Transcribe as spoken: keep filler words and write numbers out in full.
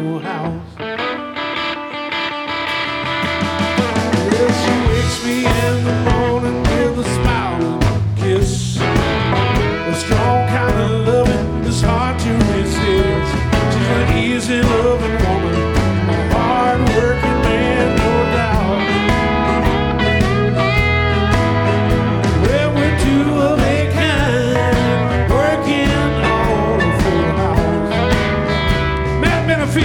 your house. Well, she wakes me in the morning with a smile and a kiss. A strong kind of loving is hard to resist. She's an easy loving